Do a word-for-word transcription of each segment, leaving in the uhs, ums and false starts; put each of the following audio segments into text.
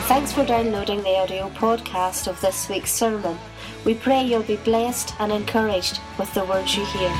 Thanks for downloading the audio podcast of this week's sermon. We pray you'll be blessed and encouraged with the words you hear.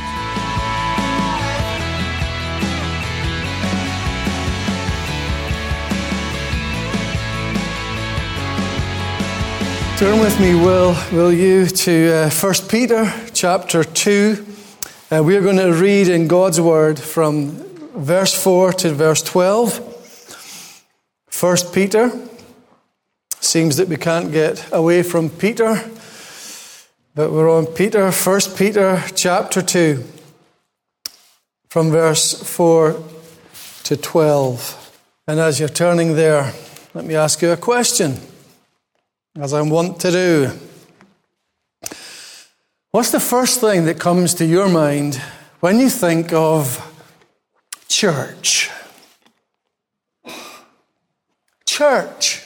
Turn with me, will, will you, to uh, First Peter chapter two. Uh, we are going to read in God's Word from verse four to verse twelve. First Peter. Seems that we can't get away from Peter, but we're on Peter. First Peter chapter two, from verse four to twelve. And as you're turning there, let me ask you a question, as I want to do. What's the first thing that comes to your mind when you think of church? Church.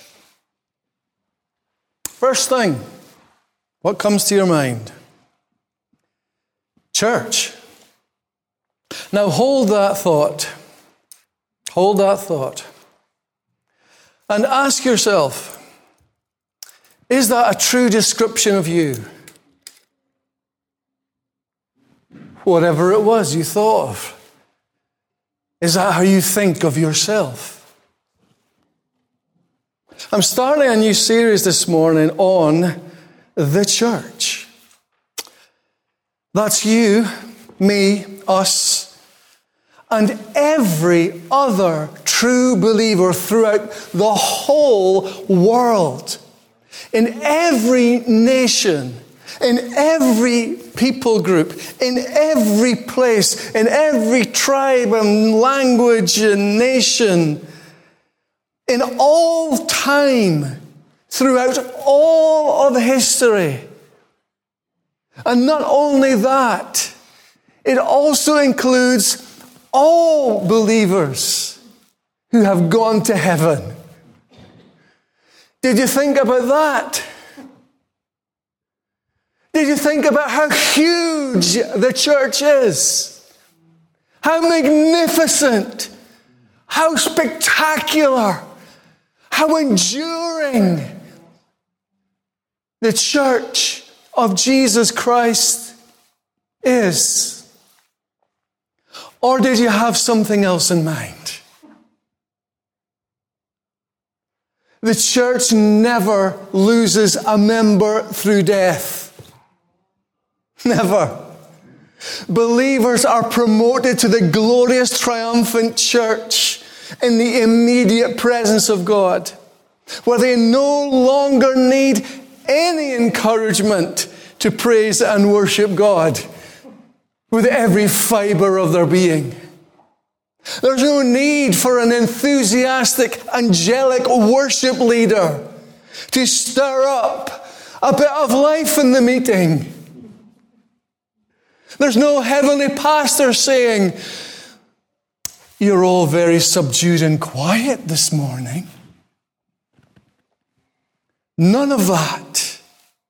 First thing, what comes to your mind? Church. Now hold that thought. Hold that thought. And ask yourself, is that a true description of you? Whatever it was you thought of. Is that how you think of yourself? I'm starting a new series this morning on the church. That's you, me, us, and every other true believer throughout the whole world. In every nation, in every people group, in every place, in every tribe and language and nation, in all time, throughout all of history. And not only that, it also includes all believers who have gone to heaven. Did you think about that? Did you think about how huge the church is? How magnificent, how spectacular, how enduring the church of Jesus Christ is? Or did you have something else in mind? The church never loses a member through death. Never. Believers are promoted to the glorious, triumphant church in the immediate presence of God, where they no longer need any encouragement to praise and worship God with every fiber of their being. There's no need for an enthusiastic, angelic worship leader to stir up a bit of life in the meeting. There's no heavenly pastor saying, "You're all very subdued and quiet this morning." None of that.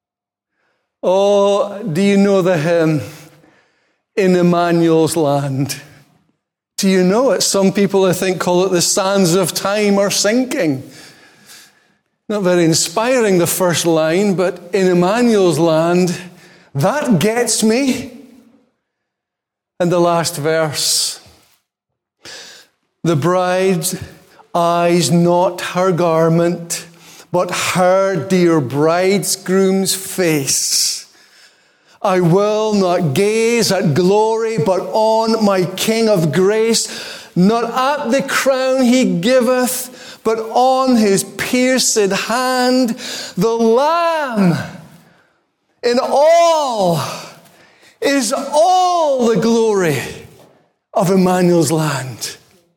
Oh, do you know the hymn, "In Emmanuel's Land"? Do you know it? Some people, I think, call it "The Sands of Time Are Sinking." Not very inspiring, the first line, but "In Emmanuel's Land," that gets me. And the last verse, "The bride eyes not her garment, but her dear bridegroom's face. I will not gaze at glory, but on my King of grace, not at the crown he giveth, but on his pierced hand. The Lamb in all is all the glory of Emmanuel's Land."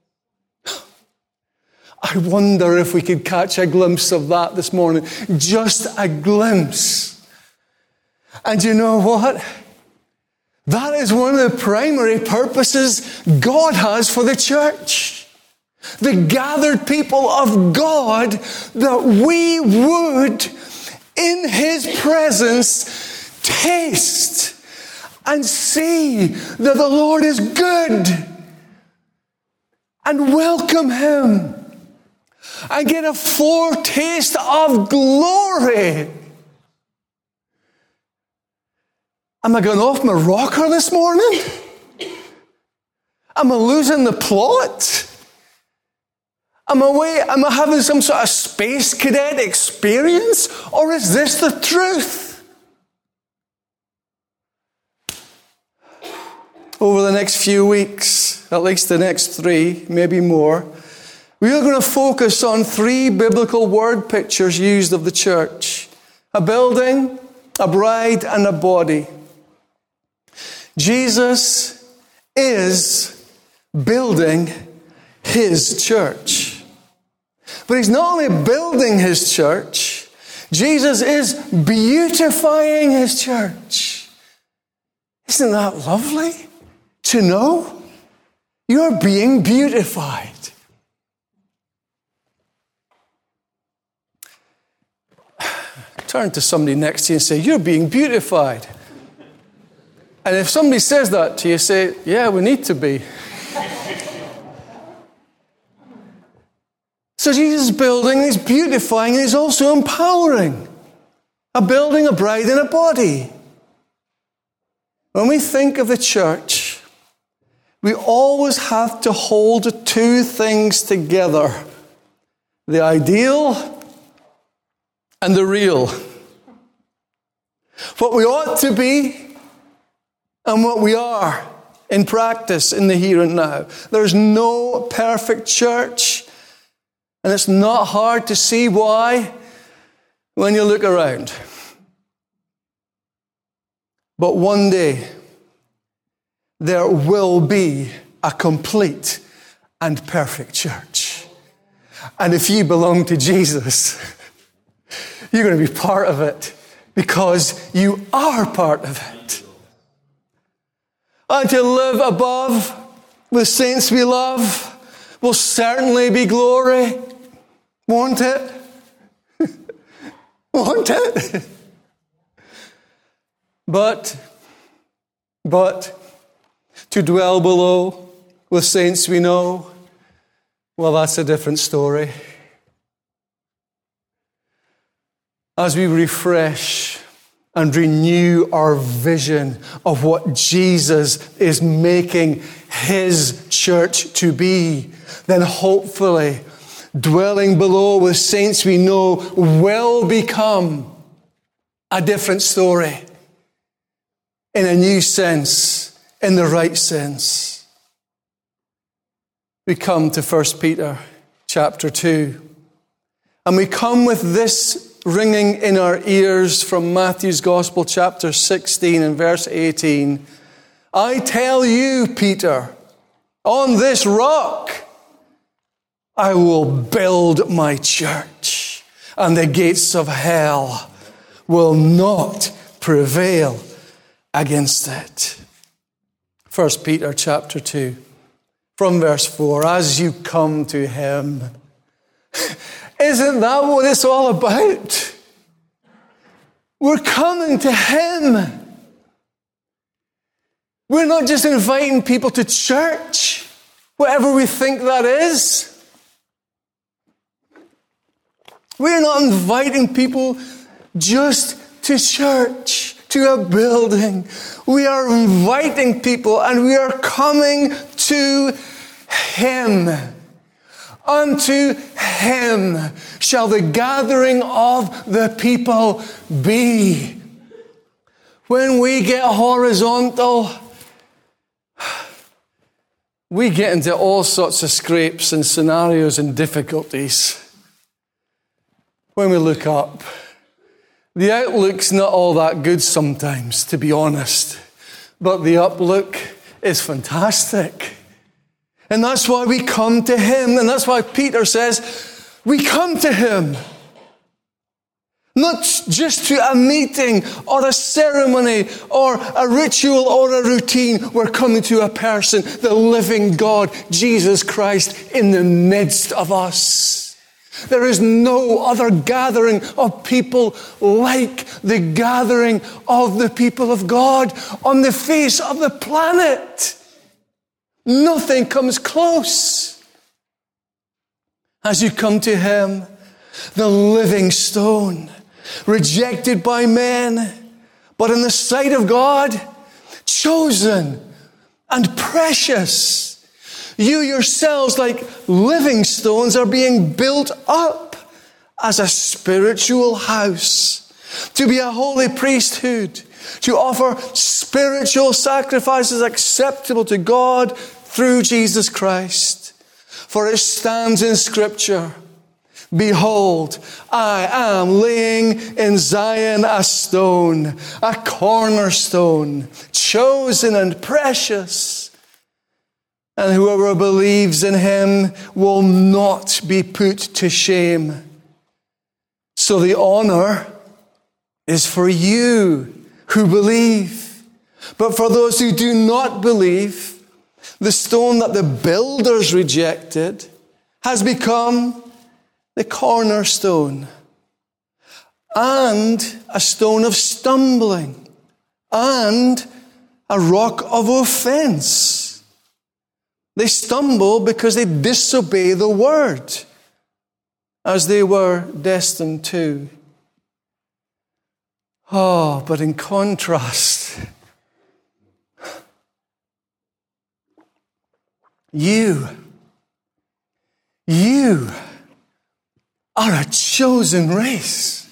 I wonder if we could catch a glimpse of that this morning. Just a glimpse. And you know what? That is one of the primary purposes God has for the church. The gathered people of God, that we would, in his presence, taste and see that the Lord is good and welcome him. and get a foretaste of glory. Am I going off my rocker this morning? Am I losing the plot? Am I, way, am I having some sort of space cadet experience? Or is this the truth? Over the next few weeks, at least the next three, maybe more, we are going to focus on three biblical word pictures used of the church. A building, a bride, and a body. Jesus is building his church. But he's not only building his church, Jesus is beautifying his church. Isn't that lovely to know? You're being beautified. Turn to somebody next to you and say, you're being beautified. And if somebody says that to you, say, yeah, we need to be. So Jesus is building, he's beautifying, and he's also empowering. A building, a bride, and a body. When we think of the church, we always have to hold two things together. The ideal and the real. What we ought to be and what we are in practice in the here and now. There's no perfect church, and it's not hard to see why when you look around. But one day, there will be a complete and perfect church. And if you belong to Jesus, you're going to be part of it because you are part of it. And to live above with saints we love will certainly be glory. Won't it? Won't it? But, but, to dwell below with saints we know, well, that's a different story. As we refresh and renew our vision of what Jesus is making his church to be, then hopefully dwelling below with saints we know will become a different story in a new sense, in the right sense. We come to First Peter chapter two, and we come with this ringing in our ears from Matthew's Gospel, chapter sixteen and verse eighteen. I tell you, Peter, on this rock I will build my church, and the gates of hell will not prevail against it. First Peter chapter two, from verse four, as you come to him. Isn't that what it's all about? We're coming to him. We're not just inviting people to church, whatever we think that is. We're not inviting people just to church, to a building. We are inviting people, and we are coming to him. Unto him shall the gathering of the people be. When we get horizontal, we get into all sorts of scrapes and scenarios and difficulties. When we look up, the outlook's not all that good sometimes, to be honest. But the uplook is fantastic. And that's why we come to him. And that's why Peter says, we come to him. Not just to a meeting or a ceremony or a ritual or a routine. We're coming to a person, the living God, Jesus Christ, in the midst of us. There is no other gathering of people like the gathering of the people of God on the face of the planet. Nothing comes close. as you come to him, the living stone, rejected by men, but in the sight of God, chosen and precious. You yourselves, like living stones, are being built up as a spiritual house, to be a holy priesthood, to offer spiritual sacrifices acceptable to God through Jesus Christ. For it stands in Scripture, behold, I am laying in Zion a stone, a cornerstone, chosen and precious. And whoever believes in him will not be put to shame. So the honor is for you who believe. But for those who do not believe, the stone that the builders rejected has become the cornerstone, and a stone of stumbling, and a rock of offense. They stumble because they disobey the word, as they were destined to. Oh, but in contrast, you, you are a chosen race.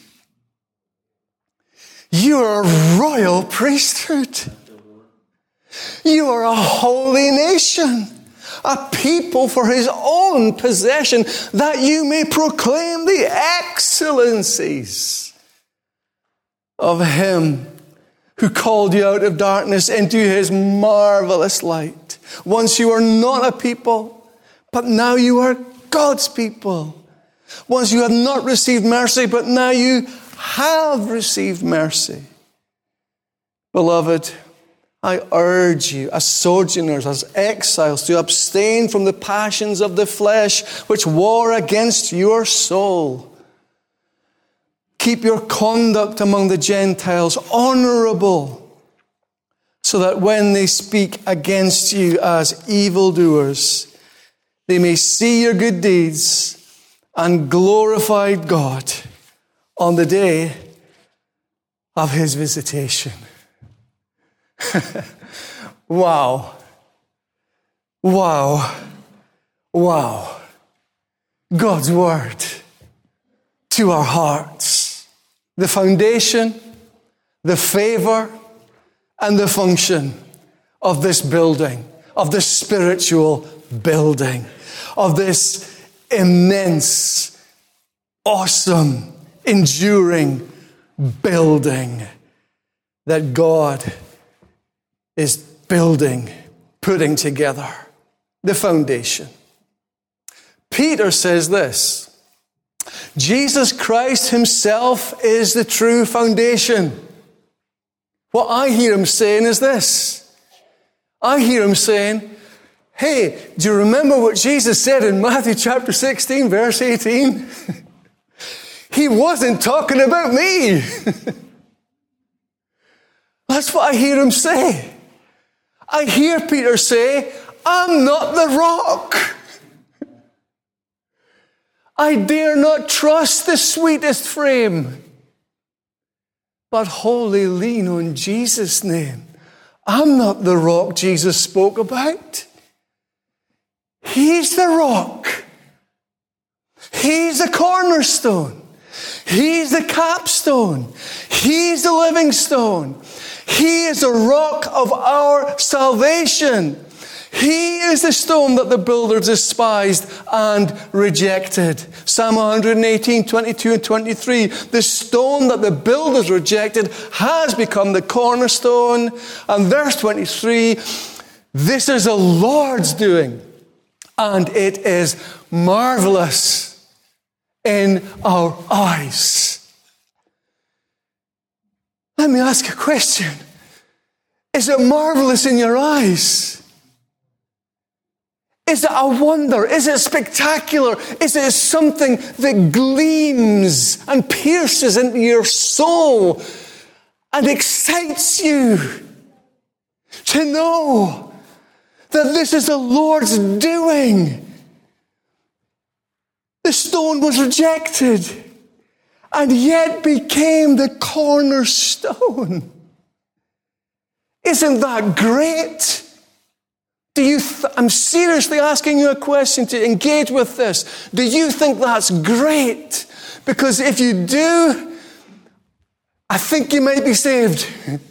You are a royal priesthood. You are a holy nation, a people for his own possession, that you may proclaim the excellencies of him who called you out of darkness into his marvelous light. Once you were not a people, but now you are God's people. Once you had not received mercy, but now you have received mercy. Beloved, I urge you, as sojourners, as exiles, to abstain from the passions of the flesh which war against your soul. Keep your conduct among the Gentiles honorable, so that when they speak against you as evildoers, they may see your good deeds and glorify God on the day of his visitation. Wow. Wow. Wow. God's word to our hearts. The foundation, the favor, and the function of this building, of this spiritual building, of this immense, awesome, enduring building that God is building, putting together. The foundation. Peter says this: Jesus Christ himself is the true foundation. What I hear him saying is this. I hear him saying, hey, do you remember what Jesus said in Matthew chapter sixteen, verse eighteen? He wasn't talking about me. That's what I hear him say. I hear Peter say, I'm not the rock. I dare not trust the sweetest frame, but wholly lean on Jesus' name. I'm not the rock Jesus spoke about. He's the rock. He's the cornerstone. He's the capstone. He's the living stone. He is the rock of our salvation. He is the stone that the builders despised and rejected. Psalm one eighteen, twenty-two and twenty-three. The stone that the builders rejected has become the cornerstone. And verse twenty-three, this is the Lord's doing, and it is marvelous in our eyes. Let me ask a question. Is it marvelous in your eyes? Is it a wonder? Is it spectacular? Is it something that gleams and pierces into your soul and excites you to know that this is the Lord's doing? The The stone was rejected and yet became the cornerstone. Isn't that great? Do you th- I'm seriously asking you a question to engage with this. Do you think that's great? Because if you do, I think you might be saved.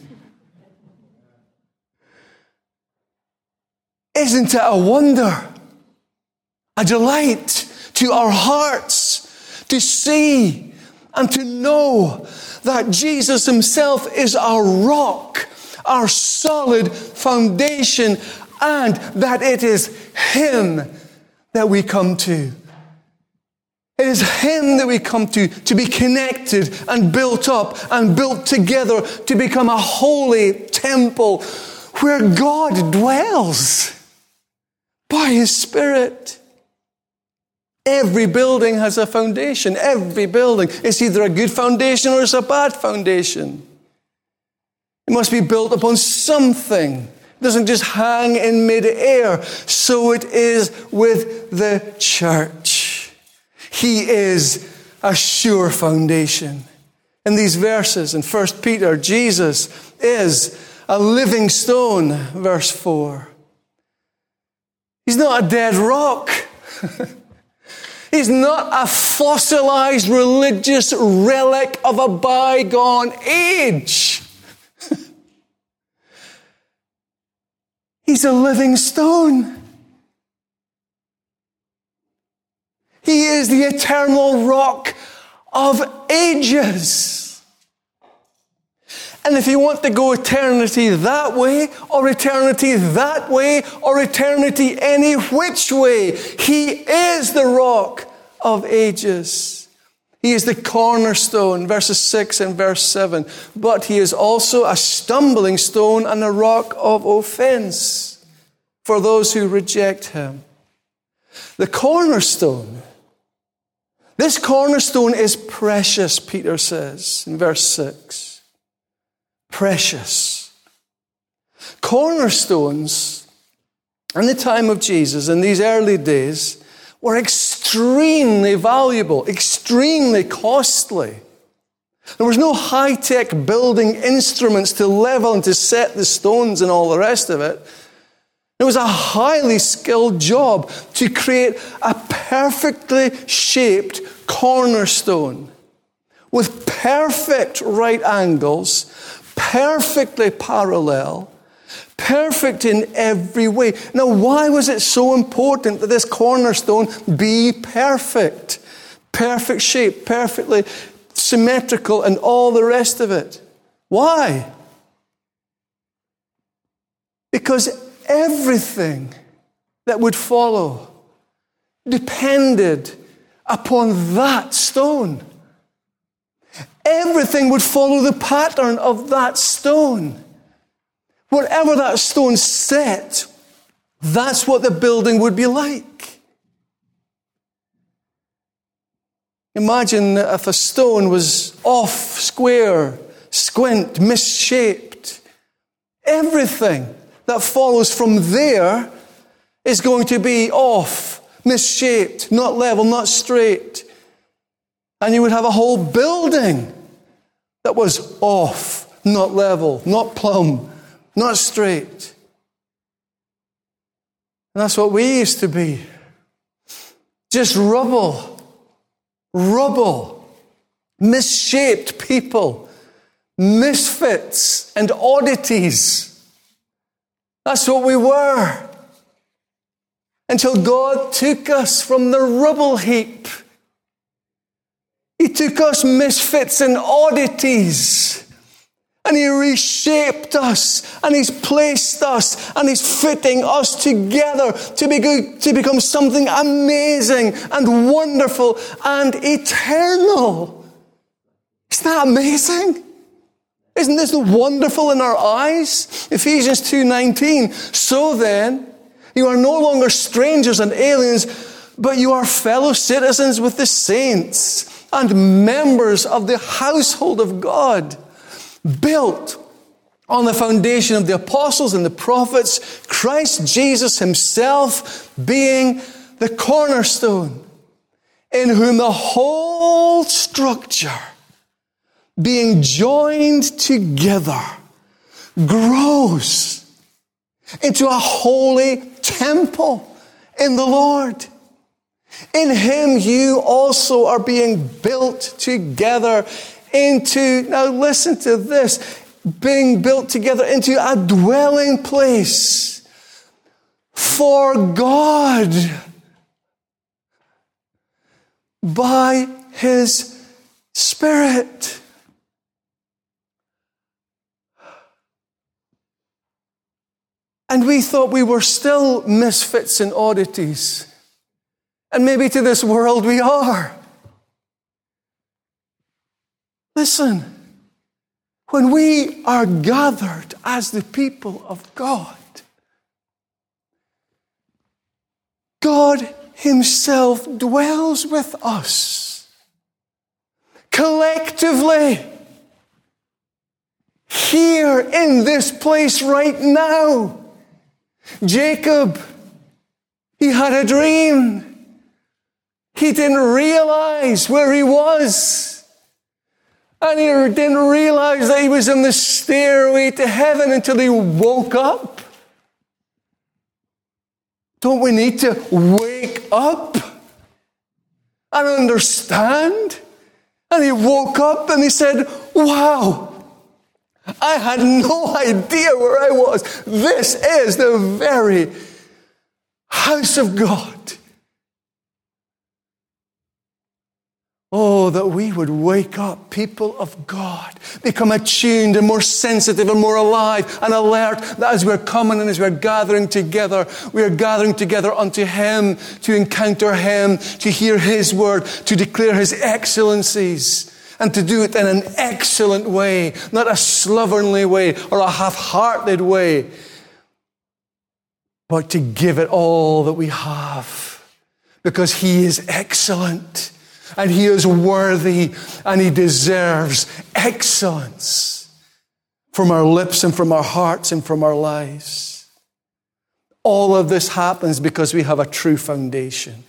Isn't it a wonder, a delight to our hearts to see and to know that Jesus himself is our rock, our solid foundation, and that it is him that we come to. It is him that we come to, to be connected and built up and built together to become a holy temple where God dwells by his Spirit. Every building has a foundation. Every building. It's either a good foundation or it's a bad foundation. It must be built upon something. It doesn't just hang in mid-air. So it is with the church. He is a sure foundation. In these verses, in First Peter, Jesus is a living stone, verse four. He's not a dead rock. He's not a fossilized religious relic of a bygone age. He's a living stone. He is the eternal rock of ages. And if you want to go eternity that way, or eternity that way, or eternity any which way, he is the rock of ages. He is the cornerstone, verses six and verse seven. But he is also a stumbling stone and a rock of offense for those who reject him. The cornerstone. This cornerstone is precious, Peter says in verse six. Precious. Cornerstones in the time of Jesus, in these early days, were extremely valuable, extremely costly. There was no high-tech building instruments to level and to set the stones and all the rest of it. It was a highly skilled job to create a perfectly shaped cornerstone with perfect right angles, perfectly parallel, perfect in every way. Now, why was it so important that this cornerstone be perfect? Perfect shape, perfectly symmetrical, and all the rest of it. Why? Because everything that would follow depended upon that stone. Everything would follow the pattern of that stone. Wherever that stone set, that's what the building would be like. Imagine if a stone was off, square, squint, misshaped. Everything that follows from there is going to be off, misshaped, not level, not straight. And you would have a whole building that was off, not level, not plumb, not straight. And that's what we used to be. Just rubble, rubble, misshaped people, misfits and oddities. That's what we were. Until God took us from the rubble heap. He took us misfits and oddities, and he reshaped us, and he's placed us, and he's fitting us together to, be, to become something amazing and wonderful and eternal. Isn't that amazing? Isn't this wonderful in our eyes? Ephesians two nineteen. So then, you are no longer strangers and aliens, but you are fellow citizens with the saints and members of the household of God, built on the foundation of the apostles and the prophets, Christ Jesus himself being the cornerstone, in whom the whole structure, being joined together, grows into a holy temple in the Lord. In him you also are being built together into, now listen to this, being built together into a dwelling place for God by his Spirit. And we thought we were still misfits and oddities. And maybe to this world we are. Listen, when we are gathered as the people of God, God himself dwells with us collectively here in this place right now. Jacob, he had a dream. He didn't realize where he was. And he didn't realize that he was on the stairway to heaven until he woke up. Don't we need to wake up and understand? And he woke up and he said, wow, I had no idea where I was. This is the very house of God. Oh, that we would wake up, people of God, become attuned and more sensitive and more alive and alert, that as we're coming and as we're gathering together, we are gathering together unto him, to encounter him, to hear his word, to declare his excellencies, and to do it in an excellent way, not a slovenly way or a half-hearted way, but to give it all that we have, because he is excellent. And he is worthy and he deserves excellence from our lips and from our hearts and from our lives. All of this happens because we have a true foundation.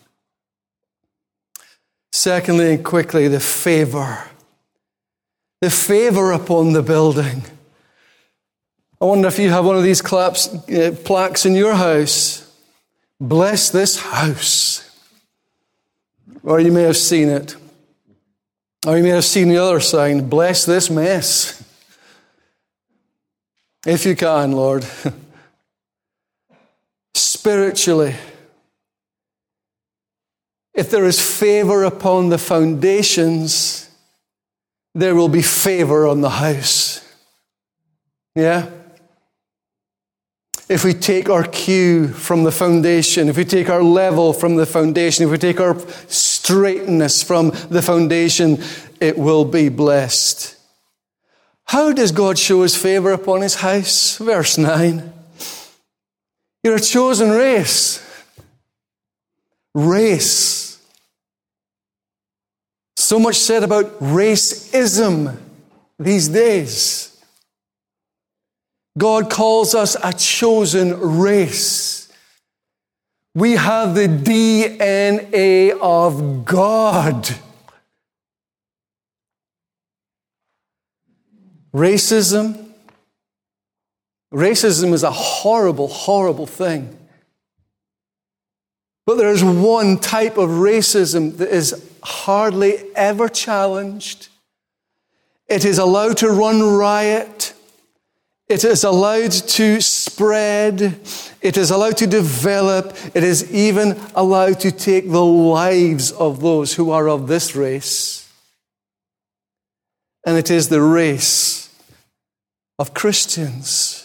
Secondly, and quickly, the favor. The favor upon the building. I wonder if you have one of these claps, uh, plaques in your house. Bless this house. Or you may have seen it. Or you may have seen the other sign, bless this mess. If you can, Lord. Spiritually, if there is favor upon the foundations, there will be favor on the house. Yeah? If we take our cue from the foundation, if we take our level from the foundation, if we take our straightness from the foundation, it will be blessed. How does God show his favor upon his house? Verse nine. You're a chosen race. Race. So much said about racism these days. God calls us a chosen race. We have the D N A of God. Racism. Racism is a horrible, horrible thing. But there is one type of racism that is hardly ever challenged. It is allowed to run riot. It is allowed to spread. It is allowed to develop. It is even allowed to take the lives of those who are of this race. And it is the race of Christians.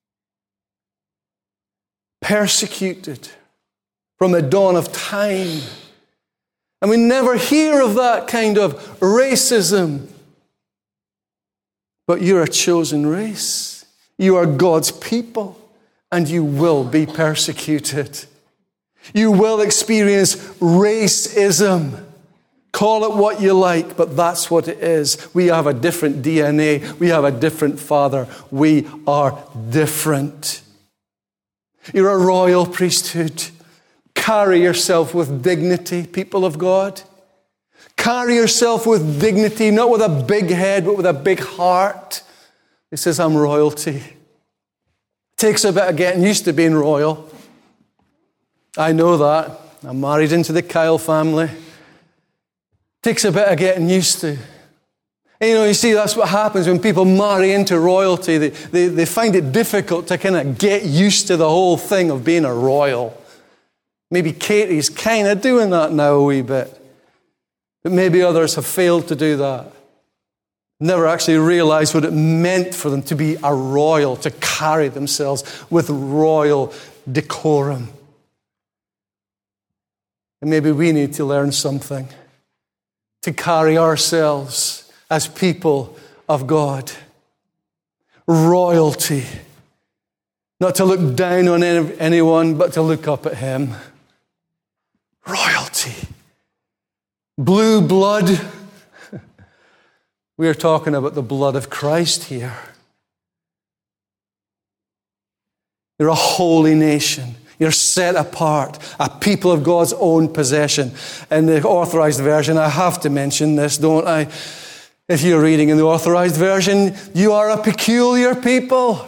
Persecuted from the dawn of time. And we never hear of that kind of racism. But you're a chosen race. You are God's people, and you will be persecuted. You will experience racism. Call it what you like, but that's what it is. We have a different D N A. We have a different Father. We are different. You're a royal priesthood. Carry yourself with dignity, people of God. carry yourself with dignity, not with a big head, but with a big heart. He says, I'm royalty. Takes a bit of getting used to being royal. I know that. I'm married into the Kyle family. Takes a bit of getting used to. And, you know, you see, that's what happens when people marry into royalty. They, they, they find it difficult to kind of get used to the whole thing of being a royal. Maybe Katie's kind of doing that now a wee bit. But maybe others have failed to do that. Never actually realized what it meant for them to be a royal, to carry themselves with royal decorum. And maybe we need to learn something to carry ourselves as people of God. Royalty. Not to look down on any, anyone, but to look up at Him. Royalty. Blue blood. We are talking about the blood of Christ here. You're a holy nation. You're set apart, a people of God's own possession. In the Authorized Version, I have to mention this, don't I? If you're reading in the Authorized Version, you are a peculiar people.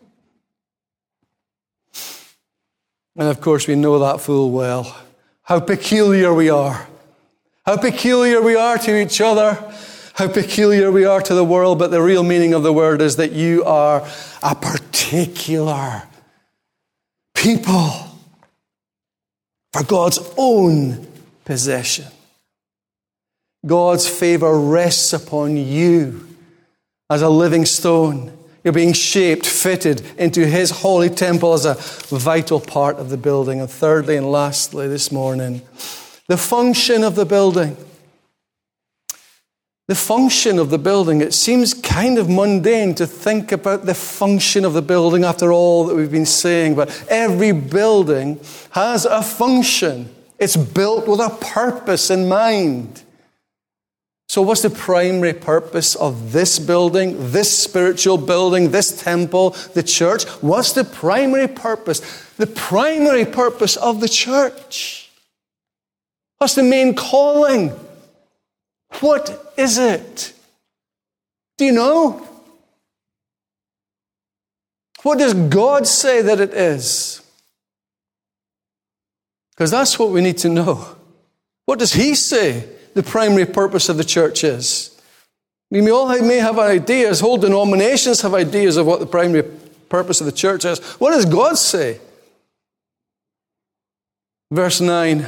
And of course, we know that full well. How peculiar we are. How peculiar we are to each other. How peculiar we are to the world. But the real meaning of the word is that you are a particular people for God's own possession. God's favor rests upon you as a living stone. You're being shaped, fitted into His holy temple as a vital part of the building. And thirdly and lastly this morning, the function of the building. The function of the building. It seems kind of mundane to think about the function of the building after all that we've been saying, but every building has a function. It's built with a purpose in mind. So what's the primary purpose of this building, this spiritual building, this temple, the church? What's the primary purpose? The primary purpose of the church. What's the main calling? What is it? Do you know? What does God say that it is? Because that's what we need to know. What does He say the primary purpose of the church is? We may all may have ideas, whole denominations have ideas of what the primary purpose of the church is. What does God say? Verse nine.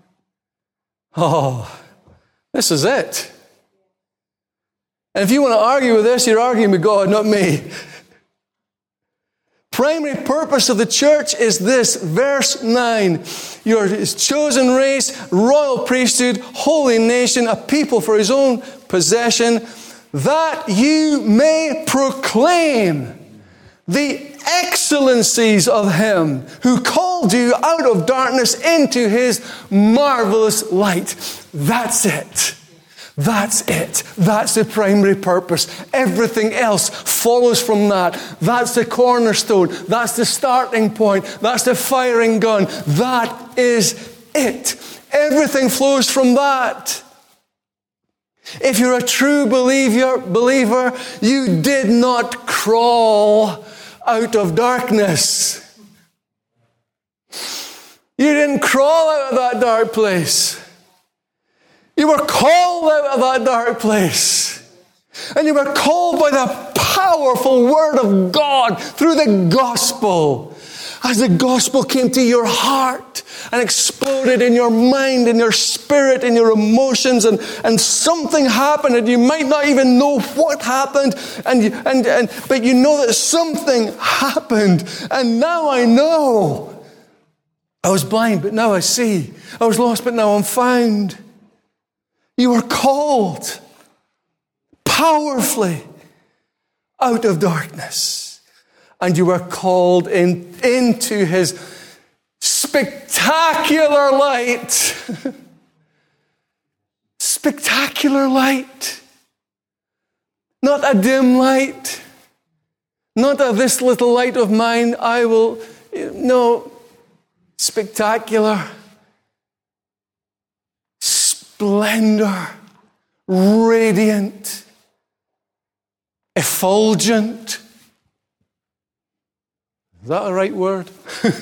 Oh, this is it. And if you want to argue with this, you're arguing with God, not me. Primary purpose of the church is this, verse nine. You're His chosen race, royal priesthood, holy nation, a people for His own possession, that you may proclaim the excellencies of Him who called you out of darkness into His marvelous light. That's it. That's it. That's the primary purpose. Everything else follows from that. That's the cornerstone. That's the starting point. That's the firing gun. That is it. Everything flows from that. If you're a true believer, believer, you did not crawl out of darkness. You didn't crawl out of that dark place. You were called out of that dark place. And you were called by the powerful Word of God through the gospel. As the gospel came to your heart and exploded in your mind, in your spirit, in your emotions, and, and something happened, and you might not even know what happened, and, you, and, and but you know that something happened, and now I know. I was blind, but now I see. I was lost, but now I'm found. You were called powerfully out of darkness. And you were called in, into His spectacular light. Spectacular light. Not a dim light. Not a this little light of mine, I will... No. Spectacular. Splendor radiant, effulgent. Is that a right word?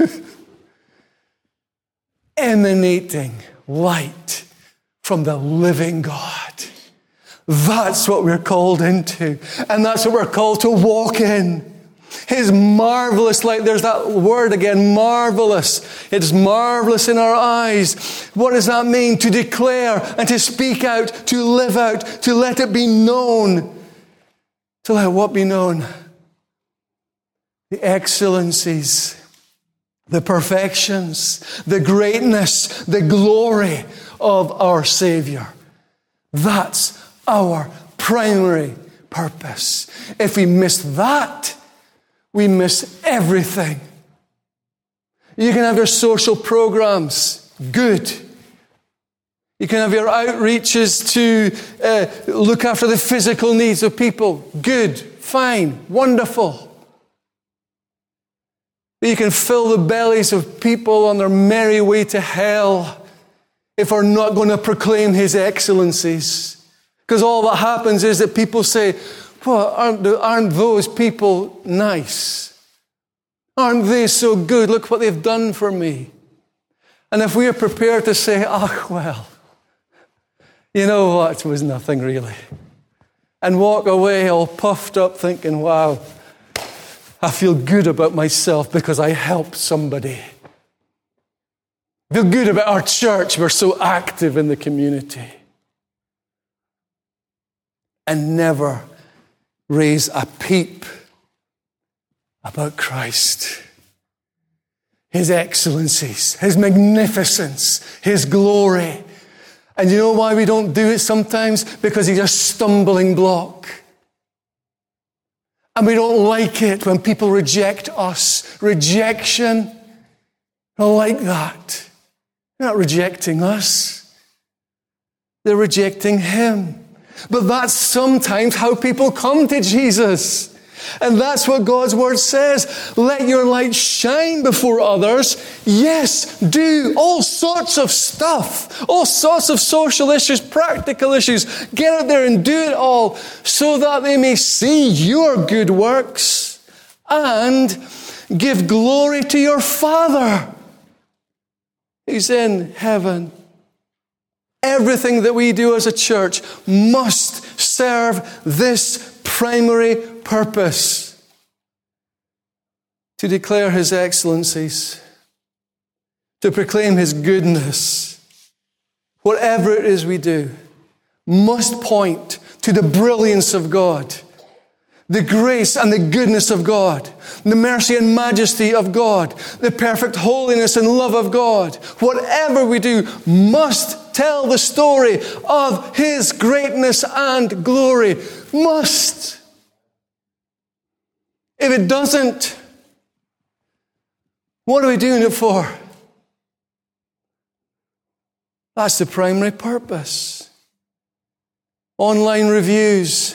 Emanating light from the living God. That's what we're called into. And that's what we're called to walk in. His marvelous light. There's that word again, marvelous. It's marvelous in our eyes. What does that mean? To declare and to speak out, to live out, to let it be known. To let what be known? The excellencies, the perfections, the greatness, the glory of our Savior. That's our primary purpose. If we miss that, we miss everything. You can have your social programs, good. You can have your outreaches to uh, look after the physical needs of people, good, fine, wonderful. But you can fill the bellies of people on their merry way to hell if we're not going to proclaim His excellencies. Because all that happens is that people say, well, aren't, aren't those people nice? Aren't they so good? Look what they've done for me. And if we are prepared to say, oh, well, you know what, it was nothing really. And walk away all puffed up thinking, wow, I feel good about myself because I helped somebody. I feel good about our church. We're so active in the community. And never raise a peep about Christ. His excellencies, His magnificence, His glory. And you know why we don't do it sometimes? Because He's a stumbling block. And we don't like it when people reject us. Rejection, I don't like that. They're not rejecting us. They're rejecting Him. But that's sometimes how people come to Jesus. And that's what God's Word says. Let your light shine before others. Yes, do all sorts of stuff. All sorts of social issues, practical issues. Get out there and do it all so that they may see your good works and give glory to your Father who's in heaven. Everything that we do as a church must serve this primary purpose: to declare His excellencies, to proclaim His goodness. Whatever it is we do must point to the brilliance of God, the grace and the goodness of God, the mercy and majesty of God, the perfect holiness and love of God. Whatever we do must tell the story of His greatness and glory. Must. If it doesn't, what are we doing it for? That's the primary purpose. Online reviews.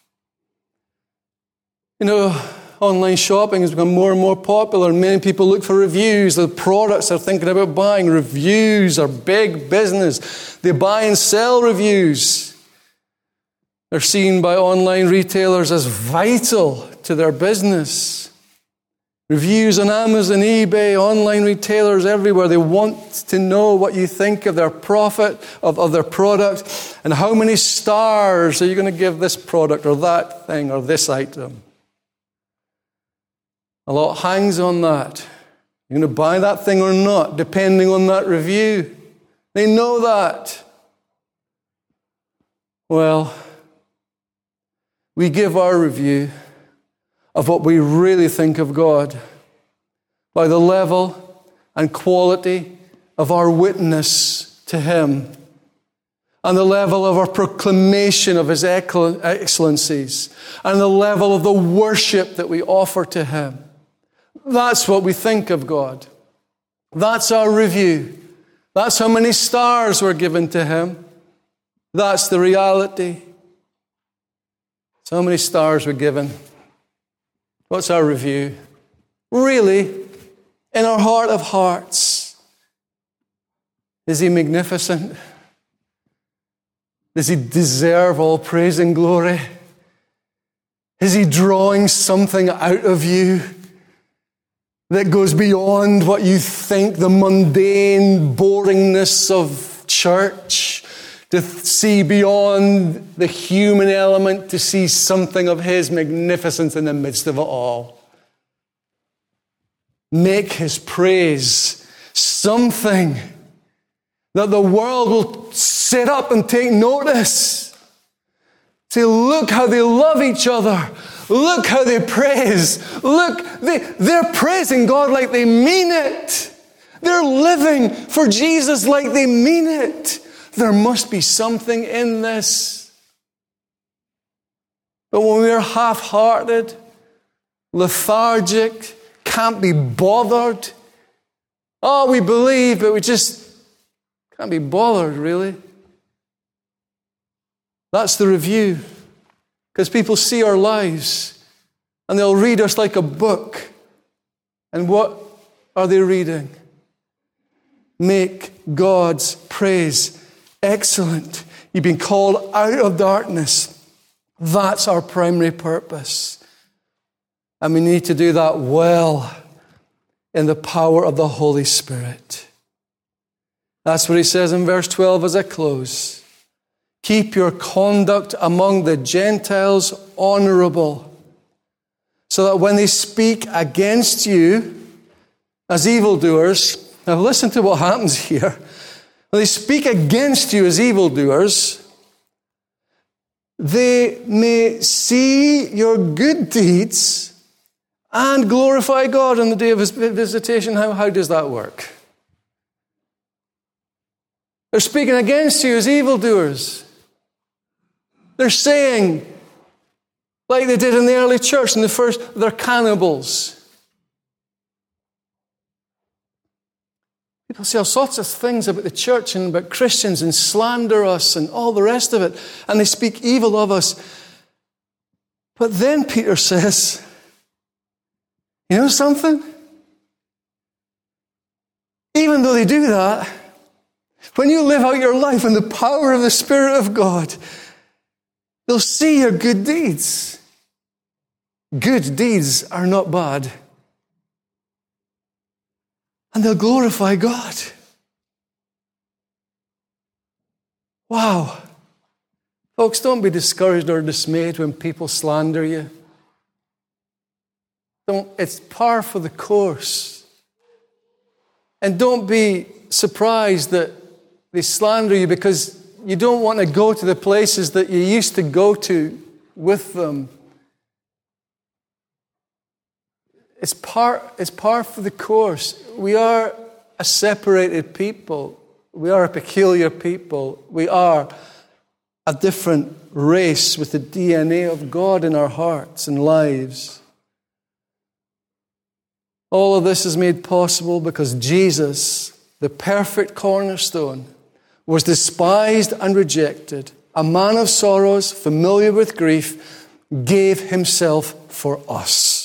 You know, online shopping has become more and more popular, and many people look for reviews. The products they're thinking about buying, reviews are big business. They buy and sell reviews. They're seen by online retailers as vital to their business. Reviews on Amazon, eBay, online retailers everywhere. They want to know what you think of their profit, of, of their product, and how many stars are you going to give this product or that thing or this item. A lot hangs on that. You're going to buy that thing or not, depending on that review. They know that. Well, we give our review of what we really think of God by the level and quality of our witness to Him and the level of our proclamation of His excellencies and the level of the worship that we offer to Him. That's what we think of God. That's our review. That's how many stars were given to Him. That's the reality. So many stars were given. What's our review? Really, in our heart of hearts, is He magnificent? Does he deserve all praise and glory? Is he drawing something out of you that goes beyond what you think, the mundane boringness of church? To see beyond the human element, to see something of his magnificence in the midst of it all. Make his praise something that the world will sit up and take notice. Say, look how they love each other. Look how they praise. Look, they, they're praising God like they mean it. They're living for Jesus like they mean it. There must be something in this. But when we're half-hearted, lethargic, can't be bothered, oh, we believe, but we just can't be bothered, really. That's the review. Because people see our lives and they'll read us like a book. And what are they reading? Make God's praise excellent. You've been called out of darkness. That's our primary purpose. And we need to do that well in the power of the Holy Spirit. That's what he says in verse twelve as I close. Keep your conduct among the Gentiles honorable, so that when they speak against you as evildoers, now listen to what happens here. When they speak against you as evildoers, they may see your good deeds and glorify God on the day of his visitation. How, how does that work? They're speaking against you as evildoers. They're saying, like they did in the early church in the first, they're cannibals. People say all sorts of things about the church and about Christians and slander us and all the rest of it. And they speak evil of us. But then Peter says, you know something? Even though they do that, when you live out your life in the power of the Spirit of God, they'll see your good deeds. Good deeds are not bad. And they'll glorify God. Wow. Folks, don't be discouraged or dismayed when people slander you. Don't, it's par for the course. And don't be surprised that they slander you because you don't want to go to the places that you used to go to with them. It's par, it's par for the course. We are a separated people. We are a peculiar people. We are a different race with the D N A of God in our hearts and lives. All of this is made possible because Jesus, the perfect cornerstone, was despised and rejected, a man of sorrows, familiar with grief, gave himself for us.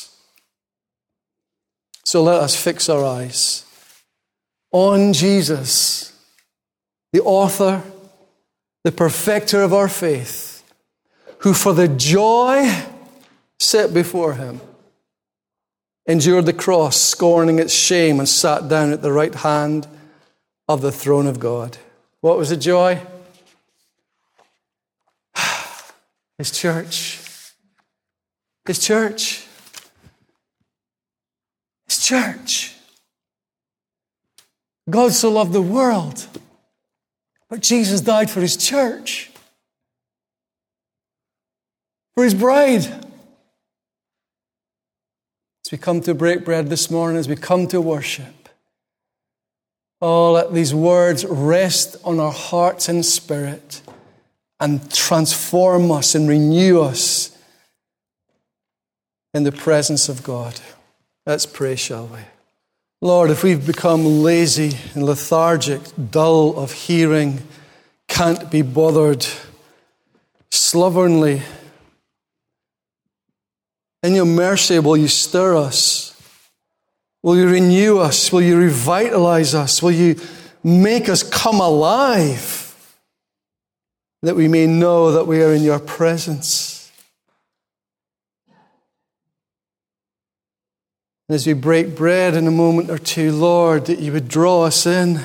So let us fix our eyes on Jesus, the author, the perfecter of our faith, who for the joy set before him endured the cross, scorning its shame, and sat down at the right hand of the throne of God. What was the joy? His church. His church. His church. God so loved the world, but Jesus died for his church, for his bride. As we come to break bread this morning, as we come to worship, oh, let these words rest on our hearts and spirit and transform us and renew us in the presence of God. Let's pray, shall we? Lord, if we've become lazy and lethargic, dull of hearing, can't be bothered, slovenly, in your mercy, will you stir us? Will you renew us? Will you revitalize us? Will you make us come alive? that we may know that we are in your presence. As we break bread in a moment or two, Lord, that you would draw us in.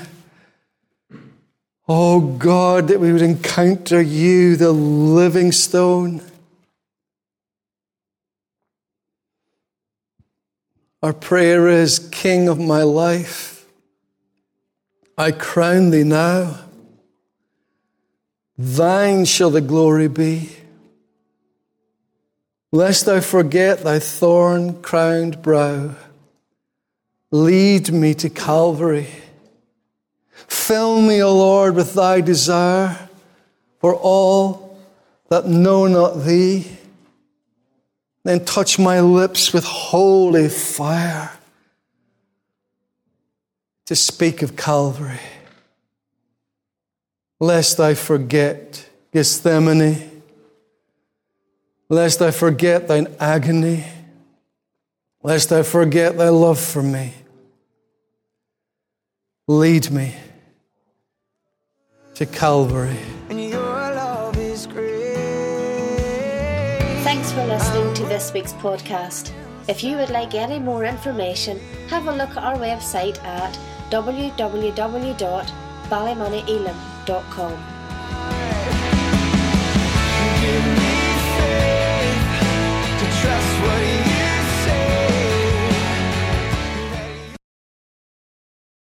Oh God, that we would encounter you, the living stone. Our prayer is, King of my life, I crown thee now. Thine shall the glory be. Lest thou forget thy thorn-crowned brow, lead me to Calvary. Fill me, O Lord, with thy desire for all that know not thee. Then touch my lips with holy fire to speak of Calvary. Lest I forget Gethsemane, lest I forget thine agony, lest I forget thy love for me. Lead me to Calvary. And your love is great. Thanks for listening to this week's podcast. If you would like any more information, have a look at our website at w w w dot ballymoney elim dot com.